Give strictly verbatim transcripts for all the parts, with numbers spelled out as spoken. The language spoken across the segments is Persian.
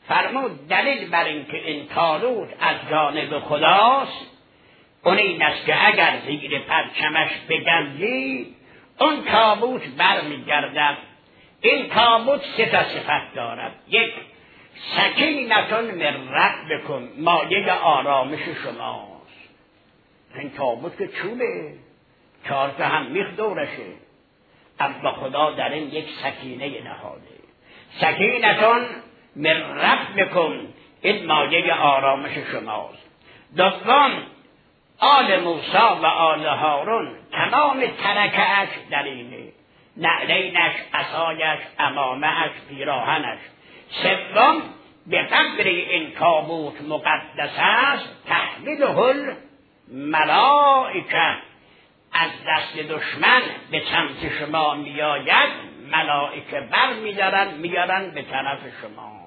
فرمود دلیل بر این که این تابوت از جانب خداست اون این است که اگر زیر پرچمش بگنجید اون تابوت برمیگردد. این تابوت سه تا صفت دارد. یک، سکینتون من ربکم، مایه آرامش شماست. این تابوت که چوبه، چهار تا هم میخ دورشه، اما خدا در این یک سکینه نهاده. سکینتون من ربکم، این مایه آرامش شماست. دوم، آل موسی و آل هارون تمام ترکه‌اش در اینه، نعلینش، عصایش، عمامه‌اش، پیراهنش. سوم، به قدر این تابوت مقدس است تحمله الملائکه، از دست دشمن به سمت شما میآید، ملائکه بر میدارن میارن به طرف شما.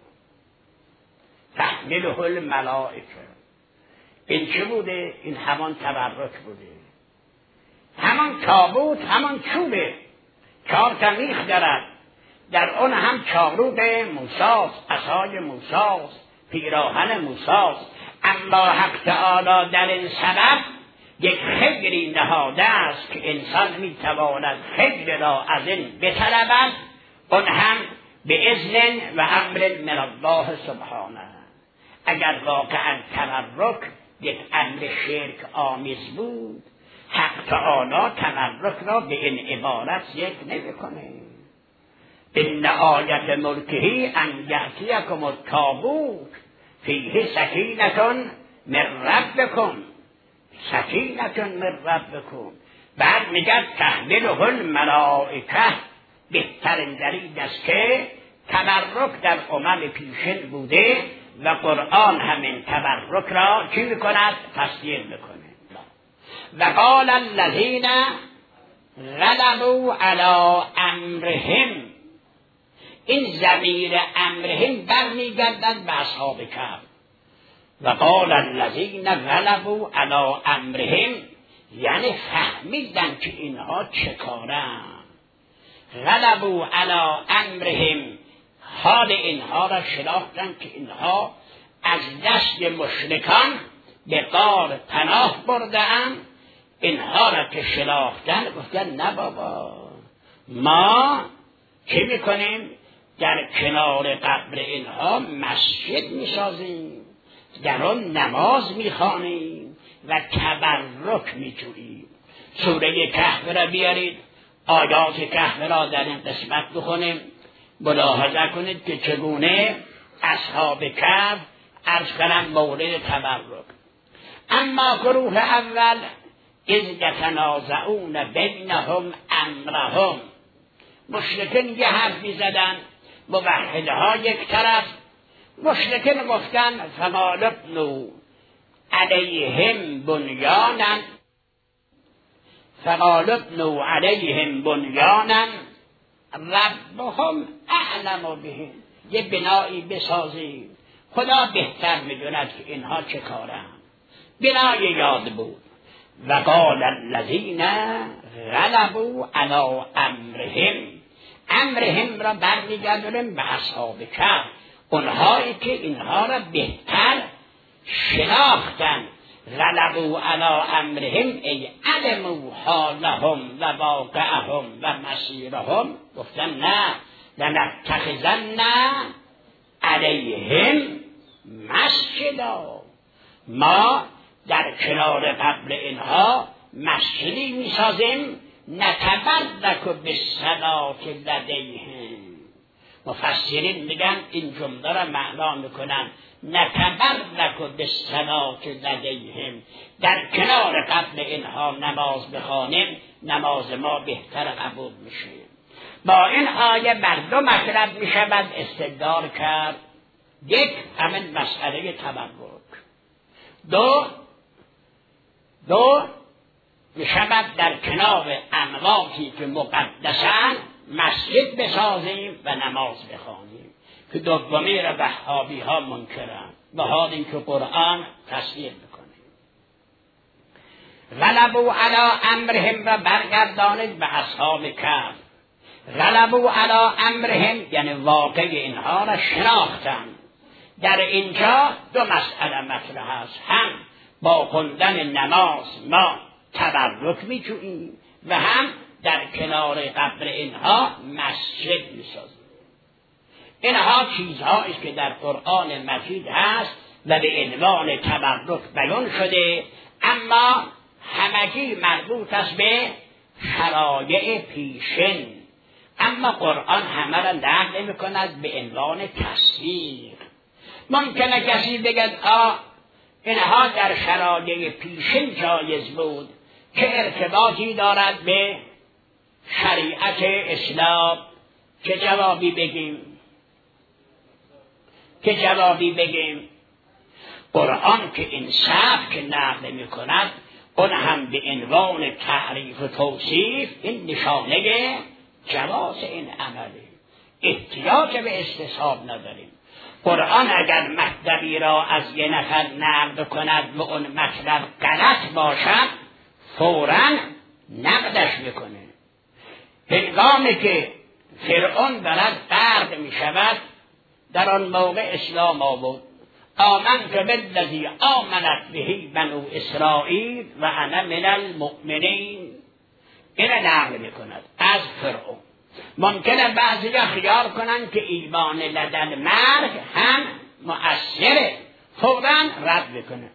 تحمله الملائکه. این چه بوده؟ این همان تبرک بوده، همان تابوت، همان چوبه، چهار تا میخ دارد، در اون هم چاروب موساست، عصای موساست، پیراهن موساست. اما حق تعالی در این سبب یک خیری نهاده است که انسان میتواند خیر را از این بطلبد، اون هم به اذن و امر من الله سبحانه. اگر واقعا تبرک یک امر شرک آمیز بود، حق تعالی تبرک را به این عبارت ذکر نمی‌کنه. ان آیت ملکه ان یأتیکم التابوت فیه سکینة من ربکم، سکینة من ربکم. بعد میگه تحمله الملائکه. بهترین دلیل است که تبرک در امم پیشین بوده و قرآن همین تبرک را چی میکند؟ تصدیق میکنه. و قال الذین غلبوا علی امرهم، این ضمیر امرهم برمیگردد به اصحاب کهف. و قال الذین غلبوا علی امرهم، یعنی فهمیدن که اینها چه کارن. غلبوا علی امرهم، حال اینها را شناختن که اینها از دست مشرکان به غار پناه برده‌اند. اینها را که شناختن گفتن نه بابا، ما چه میکنیم؟ در کنار قبر اینها مسجد میسازیم، در آن نماز میخوانیم و تبرک میجوییم. سوره کهف را بیارید، آیات کهف را در این قسمت بخونیم، ملاحظه کنید که چگونه اصحاب کهف عرض کنم مورد تبرک. اما گروه اول اذ یتنازعون بینهم امرهم، مشرکین یه حرف میزدن، موحدها یک طرف. مشرکین گفتن فقال ابنوا علیهم بنیانا، فقال ابنوا علیهم بنیانا ربهم اعلم بهم، یه بنایی بسازید، خدا بهتر میدوند که اینها چه کارن. بنای یاد بود. و قال الذین غلبوا علی امرهم، امرهم را برمیگردونیم به اصحاب کهف، اونهایی که اینها را بهتر شناختن. غلبوا علی امرهم ای علموا حالهم و واقعهم و مسیرهم، گفتن نه لنتخذن علیهم مسجدا، ما در کنار قبر اینها مسجدی میسازیم، نتبرک بالصلاة لدیهم. مفسرین میگن این جمله را معنا میکنن نتبرک بالصلاة لدیهم، در کنار قبر اینها نماز بخوانیم، نماز ما بهتر قبول میشه. با این آیه بر دو مطلب میشود استدلال کرد. یک، همین مسئله تبرک. دو دو میشود در کنار امواتی که مقدسن مسجد بسازیم و نماز بخوانیم، که دومی را وهابی ها منکرن، به حال اینکه قرآن تصدیق میکنه. غلبوا علی امرهم را برگردانید به اصحاب کهف. غلبوا علی امرهم یعنی واقع اینها را شناختن. در اینجا دو مسئله مطرح است، هم با خوندن نماز ما تبرک می‌جوییم و هم در کنار قبر اینها مسجد می‌سازیم. اینها چیزهایی است که در قرآن مجید هست و به عنوان تبرک بیان شده، اما همگی مربوط است به شرایع پیشین. اما قرآن همه را نقل نمی‌کند به عنوان تصویر. ممکنه کسی بگد آ اینها در شرایع پیشین جایز بود که ارتباطی دارد به شریعت اسلام. که جوابی بگیم؟ که جوابی بگیم قرآن که این سبک نقل می‌کند اون هم به عنوان تعریف و توصیف، این نشانه جواز این عمله، احتیاج به استصحاب نداریم. قرآن اگر مطلبی را از یه نفر نقل کند و اون مطلب غلط باشد فوراً نقدش میکنه. هنگامی که فرعون برد غرق می شود، در آن موقع اسلام آورد، آمنت بالذی آمنت به بنو اسرائیل و انا من المؤمنین. این نقل میکند از فرعون. ممکنه بعضی خیال کنند که ایمان لدن مرگ هم مؤثره، فوراً رد میکنه.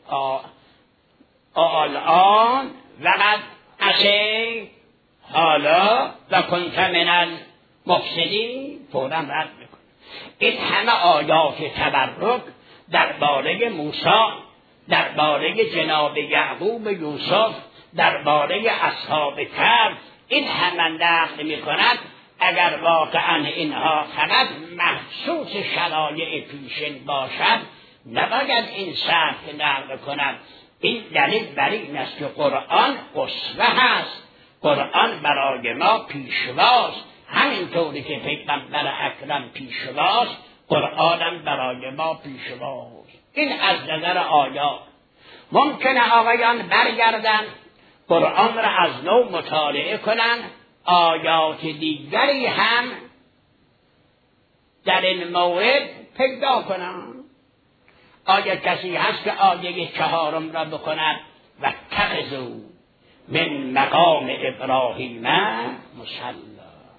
الان وقد عصیت حالا و کنت من المفسدین، فوراً رد میکنه. این همه آیات تبرک درباره موسی، درباره جناب یعقوب یوسف، درباره اصحاب کهف، این همه نقل میکند. اگر واقعا اینها فقط مخصوص شرایع پیشین باشد نباید این سبک نقل کند. این دلیل بر این است که قرآن اسوه هست، قرآن برای ما پیشواست. همینطوری که پیغمبر اکرم پیشواست، قرآنم برای ما پیشواست. این از نظر آیات. ممکنه آقایان برگردن قرآن را از نو مطالعه کنند، آیات دیگری هم در این مورد پیدا کنند. آیا کسی هست که آیه چهارم را بخوند و اتخذوا من مقام ابراهیم مصلی،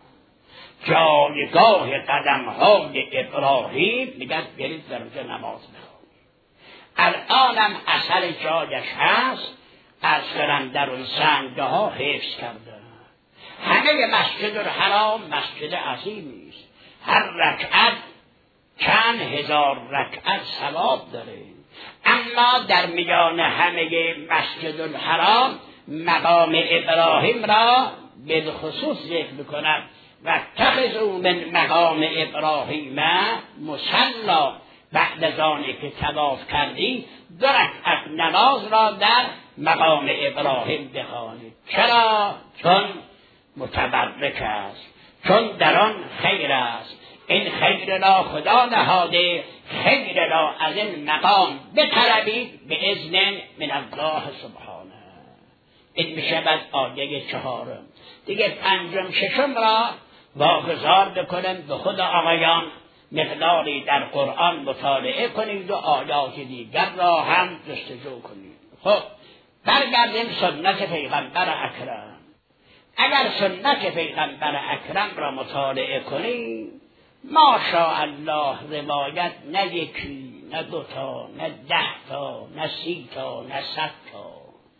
جایگاه قدم‌های ابراهیم میگن برید در نماز بخونید. الانم اثر جایش هست، از فرم در اون سنگه ها حفظ کرده. همه مسجد الحرام مسجد عظیمی است، هر رکعت چند هزار رکعت ثواب داره. اما در میان همه مسجد الحرام مقام ابراهیم را به خصوص ذکر می‌کند و اتخذوا من مقام ابراهیم مصلی. بعد از آنی که طواف کردی دو رکعت نماز را در مقام ابراهیم بخوانید. چرا؟ چون متبرک است، چون در آن خیر است. این خیر را خدا نهاده، خیر را از این مقام بطلبید به اذن من الله سبحانه. این میشود آیه چهارم. دیگه پنجم ششم را واگذار بکنیم به خود آقایان، مقداری در قرآن مطالعه کنید و آیات دیگر را هم جستجو کنید. خب برگردیم سنت پیغمبر اکرم. اگر سنت پیغمبر اکرم را مطالعه کنید، ماشاءالله روایت نه یکی، نه دوتا، نه ده تا، نه سی تا، نه صد تا،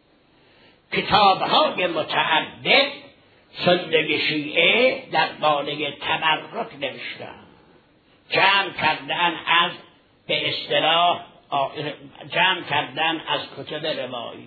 کتاب‌های متعدد سنت شیعه درباره تبرک نوشتند. جمع کردن از به اصطلاح جمع کردن از کتب روایی.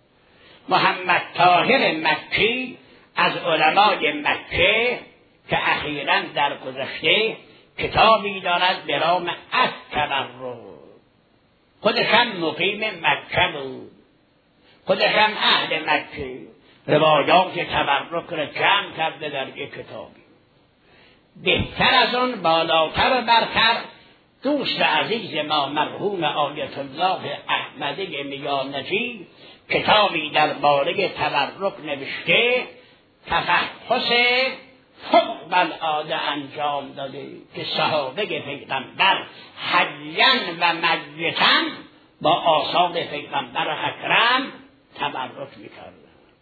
محمد طاهر مکی از علمای مکه که اخیراً در گذشته کتابی دارد به نام التبرک. خودش هم مقیم مکه بود، خودش هم اهل مکه، روایات تبرک را جمع کرده در یک کتابی. بهتر از اون بالاتر و برتر دوست عزیز ما مرحوم آیت الله احمدی میانجی کتابی درباره تبرک نوشته، تفحص فوق العاده انجام داده که صحابه پیغمبر حیاً و میتاً با آثار پیغمبر اکرم تبرک میکردن.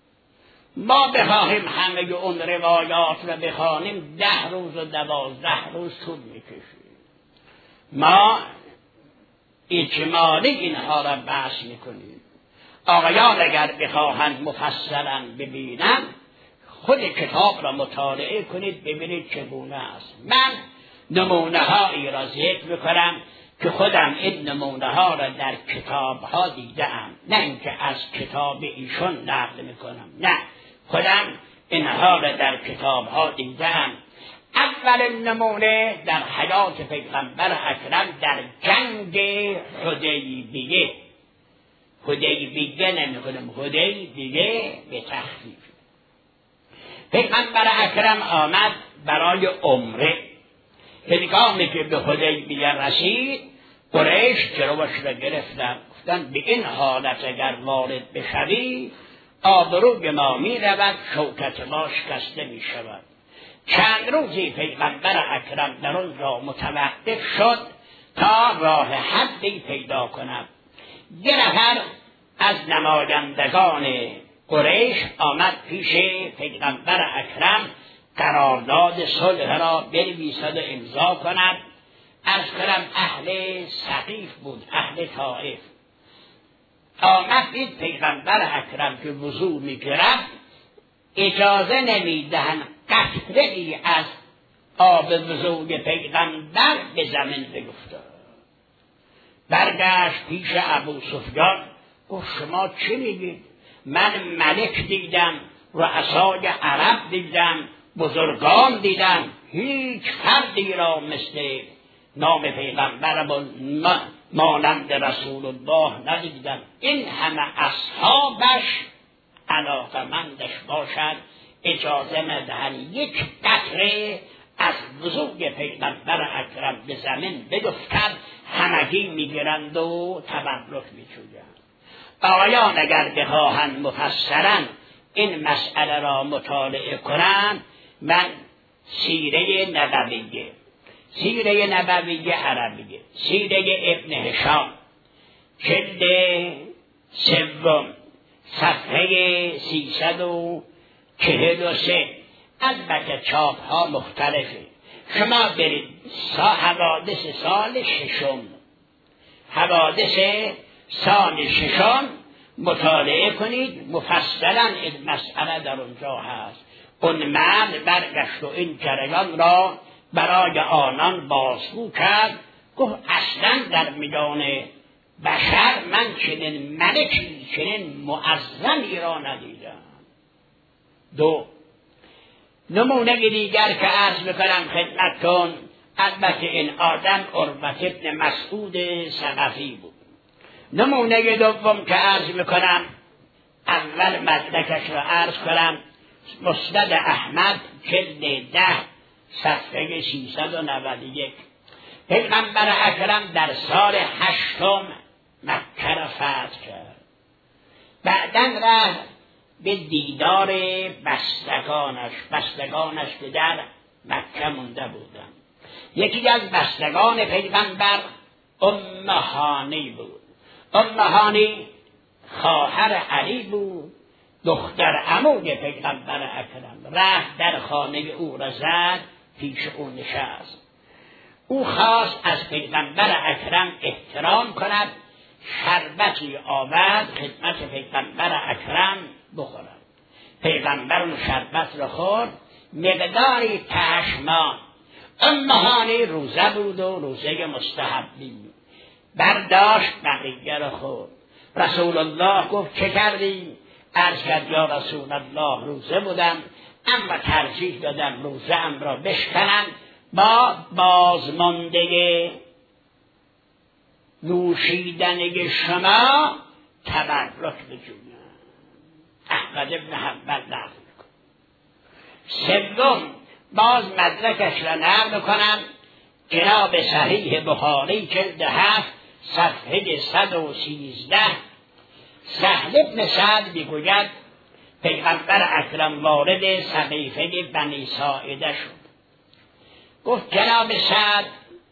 ما بخواهیم همه اون روایات رو بخوانیم ده روز و دوازده روز طول میکشیم. ما اجمالی اینها را بحث میکنیم. آقایان اگر بخواهند مفصلا ببینن خود کتاب را مطالعه کنید ببینید چگونه است. من نمونه هایی را ذکر میکنم که خودم این نمونه ها را در کتاب ها دیدم، نه اینکه از کتاب ایشون نقل میکنم، نه خودم اینها را در کتاب ها دیدم. اول نمونه در حیات پیغمبر اکرم در جنگ حدیبیه. حدیبیه نمیکنم، حدیبیه به تخفیف. پیغمبر اکرم آمد برای عمره. هنگامی که به حدیبیه رسید قریش جلوش را گرفتن، گفتن به این حالت اگر وارد بشوی آبروی ما می رود، شوکت ما شکسته می شود. چند روزی پیغمبر اکرم در اون را متوقف شد تا راه حدی پیدا کند. یه نفر از نمایندگان قریش آمد پیش پیغمبر اکرم قرارداد صلح را بنویسد و امضا کند. عرض کنم اهل ثقیف بود، اهل طائف. آمد دید پیغمبر اکرم که وضو میگرفت اجازه نمیدهند قطره ای از آب وضوی پیغمبر به زمین بگفتد. برگشت پیش ابو سفیان گفت شما چی میگید؟ من ملک دیدم، رؤسای عرب دیدم، بزرگان دیدم، هیچ فردی را مثل نام پیغمبر مانند رسول الله ندیدم. این همه اصحابش علاقمندش باشد اجازه ندهند یک قطره از وضوی پیغمبر اکرم به زمین بدفتد، همگی میگیرند و تبرک میچویند. آقایان اگر بخواهند مفصلا این مسئله را مطالعه کنند، من سیره نبویه، سیره نبویه عربیه، سیره ابن هشام جلد سوم صفحه سیصد و چهل و سه. البته چاپ ها مختلفه. شما برید سا حوادث سال ششم، حوادث سال ششم مطالعه کنید، مفصلا این مسئله در اونجا هست. اون مرد برگشت و این جریان را برای آنان بازگو کرد، گفت اصلا در میدان بشر من چنین ملکی، چنین معظمی را ندیدم. دو نمونه دیگر که عرض بکنم خدمتتون، البته این آدم عروة ابن مسعود ثقفی بود. نمونه دوم که عرض بکنم، اول مدرکش را عرض کنم، مسند احمد جلد ده صفحه سیصد و نود و یک. پیغمبر اکرم در سال هشتم مکه را فتح کرد. بعداً رفت به دیدار بستگانش. بستگانش که در مکه مونده بودند. یکی از بستگان پیغمبر ام هانی بود. ام هانی خواهر علی بود، دختر عموی پیغمبر اکرم. رفت در خانه او را زد، پیش او نشست. او خواست از پیغمبر اکرم احترام کند، شربتی آورد خدمت پیغمبر اکرم بخورد. پیغمبر اون شربت را خورد، مقداری پشمان. ام هانی روزه بود و روزه مستحبی، برداشت بقیه را خورد. رسول الله گفت چه کردی؟ عرض کرد یا رسول الله روزه بودم، اما ترجیح دادم روزه ام را بشکنم، با بازمانده نوشیدن شما تبرک بجویم. احمد ابن حنبل نقل می‌کند. سوم باز مدرکش را نقل کنم، جناب صحیح بخاری جلد هفت صفحه صد و سیزده. سهل ابن سعد میگوید پیغمبر اکرم وارد سقیفه بنی ساعده شد. گفت جناب سعد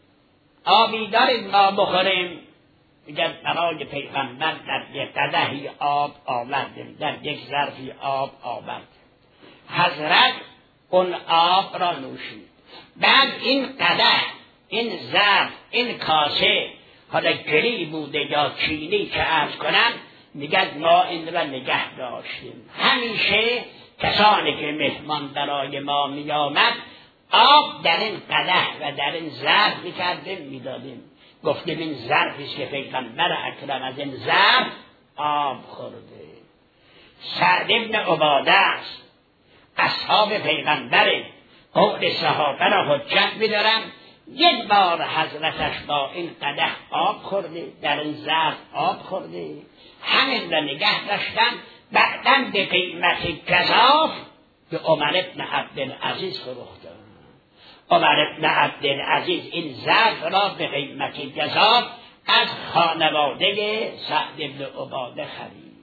آبی دارید ما بخوریم؟ میگه برای پیغمبر در یک قدحی آب آوردیم، در یک ظرفی آب آورد. حضرت اون آب را نوشید. بعد این قدح، این ظرف، این کاسه، حالا گلی بوده یا چینی که عرض کنم، میگه ما این را نگه داشتیم. همیشه کسانی که مهمان برای ما میآمد آب در این قدح و در این ظرف میکردیم میدادیم. گفتیم این ظرفی که پیغمبر اکرم از این ظرف آب خورده. سعد ابن عباده است، اصحاب پیغمبره، قول صحابه را حجت می‌دارم. یک بار حضرتش با این قدح آب خورده، در این ظرف آب خورده، همین را نگه داشتن. بعداً به قیمت گزاف به عمر ابن عبدالعزیز فروختن. عمر ابن عبدالعزیز این ظرف را به قیمت گزاف از خانواده سعد ابن عباده خرید.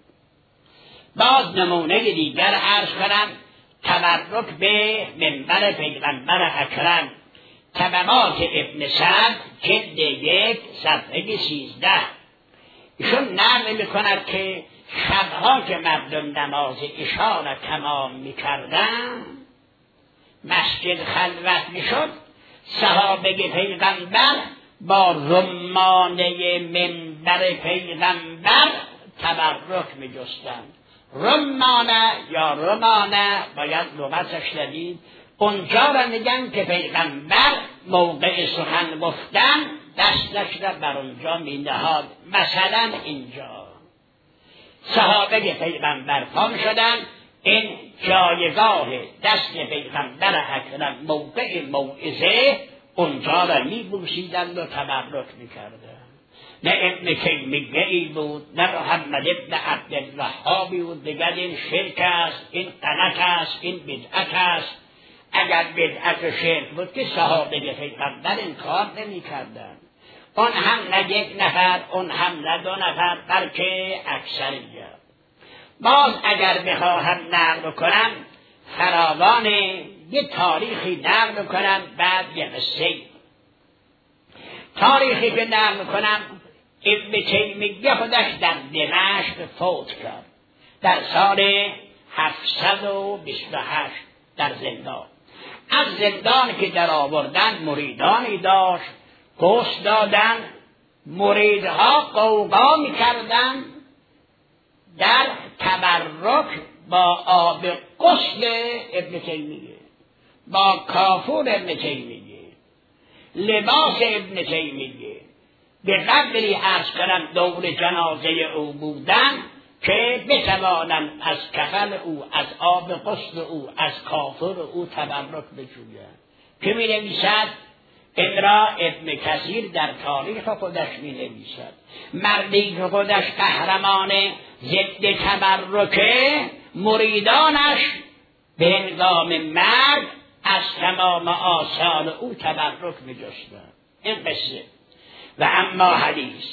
باز نمونه دیگر عرض کنم، تبرک به منبر پیغمبر اکرم. طبقات ابن سعد جلد یک صفحه سیزده. ایشون نقل میکند که شبها که مردم نماز عشا را تمام میکردن، مسجد خلوت میشد، صحابه پیغمبر با رمانه منبر پیغمبر تبرک میجستند. رمانه یا رمانه باید لغتش شدید. اونجا را میگن که پیغمبر موقع سخن گفتن دستش را بر اونجا می نهاد. مثلا اینجا صحابه پیغمبر پام شدن، این جایگاه دست پیغمبر اکرم موقع موعظه اونجا را می بوسیدند و تبرک می کردن. نه ابن تیمیه ای بود، نه محمد ابن عبدالوهابی بود دیگر این شرک است، این غلط است، این بدعت است. اگر بدعت و شرک بود که صحابه پیغمبر این کار نمی کردن. اون هم نه یک نفر، اون هم نه دو نفر، بلکه اکثریت. باز اگر بخواهم نقل کنم فراوان یه تاریخی نقل کنم، بعد یه قصه. تاریخی که نقل کنم، ابن تیمیه خودش در دمشق فوت کرد در سال هفتصد و بیست و هشت در زندان. از زندان که در آوردن مریدانی داشت، گوش دادن، مریدها قوقا می کردن در تبرک با آب غسل ابن تیمیه، با کافور ابن تیمیه، لباس ابن تیمیه، به قدری عرض کنم دور جنازه او بودن که بتوانند از کفن او، از آب غسل او، از کافر او تبرک بجویند. که می نویسد این را ابن کثیر در تاریخ خودش می نویسد. مردی که خودش قهرمان ضد تبرکه، مریدانش به هنگام مرگ از تمام آثار او تبرک می جستند. این قصه. و اما حدیث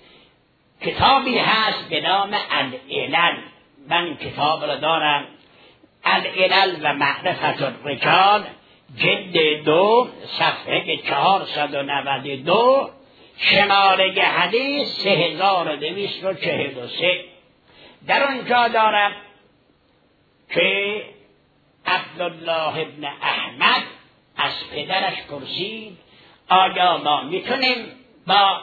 کتابی هست به نام العلل، من کتاب را دارم، العلل و معرفت الرجال، جلد دو صفحه چهارصد و نود و دو، شماره حدیث سه هزار و دویست و چهل و سه. در آنجا دارم که عبدالله ابن احمد از پدرش پرسید آیا ما میتونیم با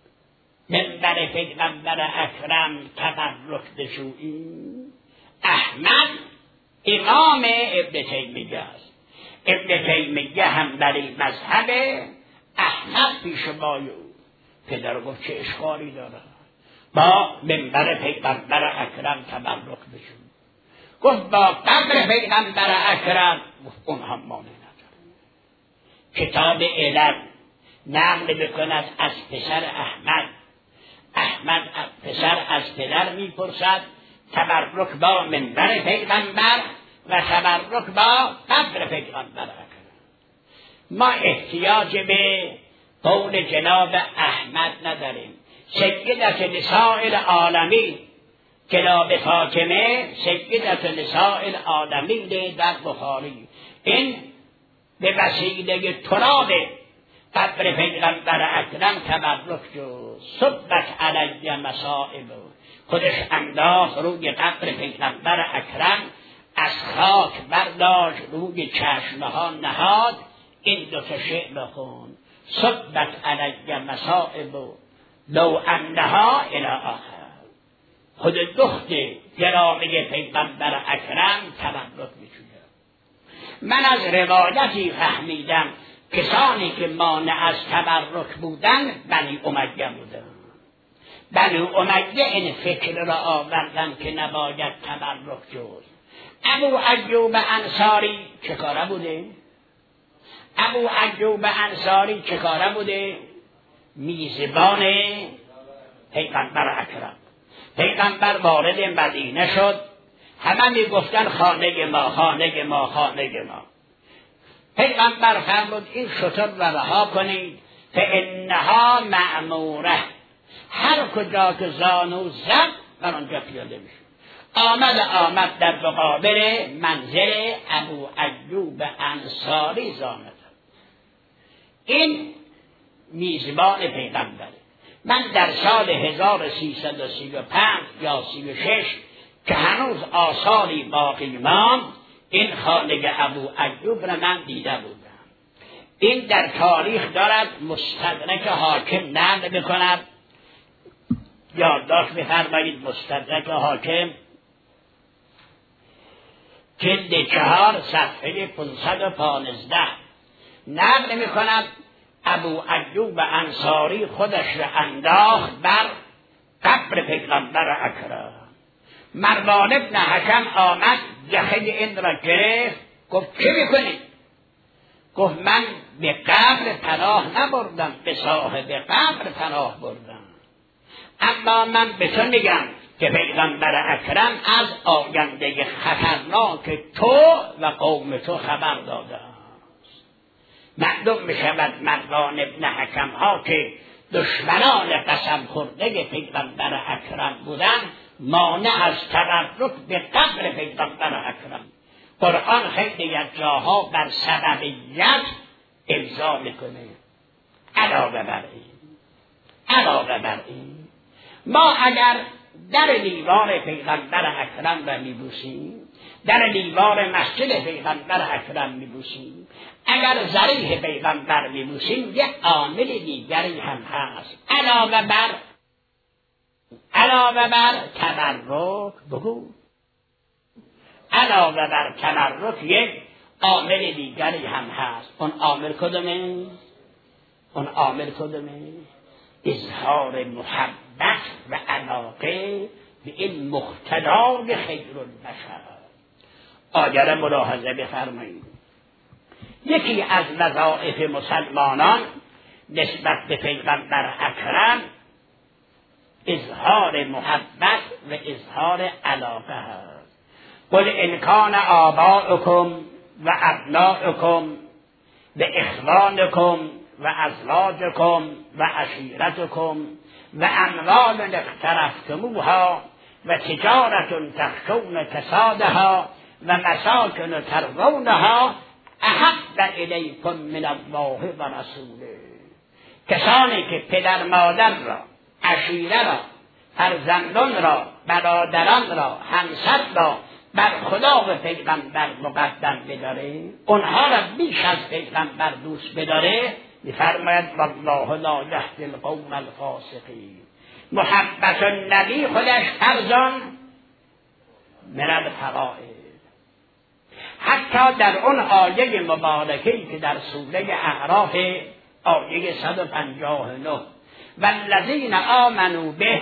منبر پیغمبر اکرم تبرک بجوییم؟ احمد امام ابن تیمیه است. ابن تیمیه هم برای مذهب احمد پیش بای او. پدر گفت چه اشکالی داره با منبر پیغمبر اکرم تبرک بجوییم؟ گفت با قبر پیغمبر اکرم. گفت اون هم مانع نداره. کتاب علل نقل بکند از پسر احمد. احمد پسر از پدر میپرسد تبرک با منبر پیغمبر و تبرک با قبر پیغمبر اکرم. ما احتیاج به قول جناب احمد نداریم. سیدت نساء العالمین کلاب فاطمه سیدت نساء العالمین در بخاری. این به وسیله تراب قبر پیغمبر اکرم تبرک شد. صبت علی مصائب، خودش انداخت روی قبر پیغمبر اکرم، از خاک برداشت روی چشمه ها نهاد، این دو تا شعر بخون: صبت علی مصائب لو انها الی آخر. خود دخت گرامی پیغمبر اکرم تبرک می‌شود. من از روایتی فهمیدم کسانی که مانع از تبرک بودن بنی امیه بودن. بنی امیه این فکر را آوردن که نباید تبرک جز. ابو ایوب انصاری چه کاره بوده؟ ابو ایوب انصاری چه کاره بوده؟ میزبان پیغمبر اکرم. پیغمبر وارد مدینه شد، همه می گفتن خانه ما، خانه ما، خانه ما. پیغمبر فرمود این شتر را رها کنید، فانها مأموره، هر کجا که زانو زد بر آنجا پیاده میشه. آمد آمد در مقابل منزل ابو ایوب انصاری زانو. این میزبان پیغمبره. من در سال هزار و سیصد و سی و پنج یا سی و شش که هنوز آثاری باقی ماند، این خانه ابو ایوب را من دیده بودم. این در تاریخ دارد، مستدرک حاکم نقل میکند. یادداشت بفرمایید، مستدرک حاکم جلد چهار صفحه پانصد و پانزده نقل میکند ابو ایوب انصاری خودش را انداخت بر قبر پیغمبر اکرم. مروان ابن حکم آمد یخه این را گرفت، گفت چه میکنی؟ گفت من به قبر پناه نبردم، به صاحب قبر پناه بردم. اما من به تو میگم که پیغمبر اکرم از آینده خطرناک تو و قوم تو خبر داده. معلوم می شود مردان ابن حکم ها که دشمنان قسم خورده پیغمبر اکرم بودن، مانع از تبرک به قبر پیغمبر اکرم. قرآن خیلی از جاها بر سببیت امضا میکنه. علاوه بر این علاوه بر این ما اگر در دیوار پیغمبر اکرم را میبوسیم، در دیوار مسجد پیغمبر اکرم میبوسیم، اگر ضریح پیغمبر میبوسیم، یک عامل دیگری هم هست علاوه بر علاوه بر تبرک. بگو علاوه بر تبرک یک عامل دیگری هم هست. اون عامل کدومه؟ اون عامل کدومه؟ اظهار محبت و علاقه به این مقتدای خیرالبشر. آگر ملاحظه بفرمایید، یکی از وظایف مسلمانان نسبت به پیغمبر اکرم اظهار محبت و اظهار علاقه است. قل ان کان آباؤکم و ابناؤکم و اخوانکم و ازواجکم و عشیرتکم و اموال اقترفتموها و تجارت تخشون کسادها و مساکن ترضونها احب الیکم من الله و رسوله. کسانی که پدر مادر را، عشیره را، فرزندان را، برادران را، همسر را بر خدا و پیغمبر مقدم بداره، اونها را بیش از پیغمبر دوست بداره، می‌فرماید والله لا یهدی القوم الفاسقین. محبت النبی خودش فرزان من الفرائض. حتی در اون آیه مبارکه‌ای که در سوره اعراف آیه صد و پنجاه و نه والذین آمنوا به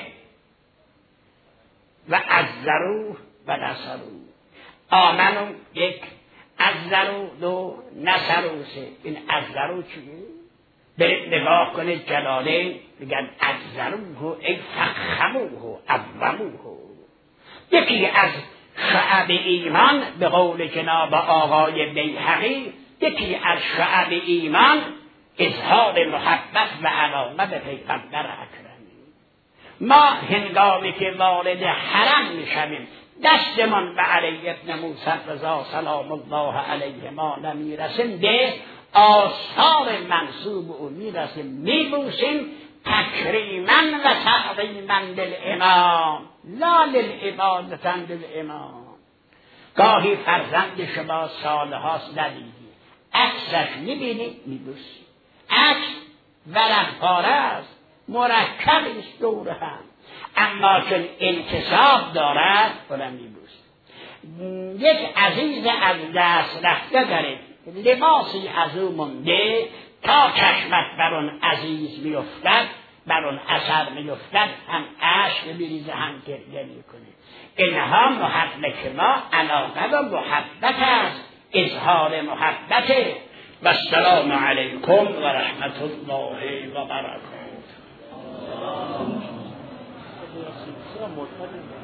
و عزروه و نصروه. آمنو یک، عزرو دو، نصرو سه. این عزرو چیه؟ برید نگاه کنید جلاله میگن عزروه ای فخموه عظموه. یکی از شعب ایمان به قول جناب آقای بیهقی، یکی از شعب ایمان اظهار محبت و علاقه به پیغمبر اکرم. ما هنگامی که وارد حرم میشویم دستمان به علی ابن موسی رضا سلام الله علیه ما نمیرسیم، به آثار منصوب او میرسیم، میبوسیم تکریما و تعظیما للامام لا للعبادة للامام. گاهی فرزند شما سالهاست ندیدی، عکسش میبینی میبوسی، عکس ورق پاره است، مرکب است دور هم، اما چون انتصاب دارد اونم میبوسی. یک عزیز از دست رفته دارید، لباسی از او مونده، تا چشمت بر اون عزیز میافتد، بر اون اثر میافتد، هم اشک میریزه هم گریه میکنه. اینها محبت ما علاقه و محبت است، اظهار محبته. و السلام علیکم و رحمت الله و برکاته.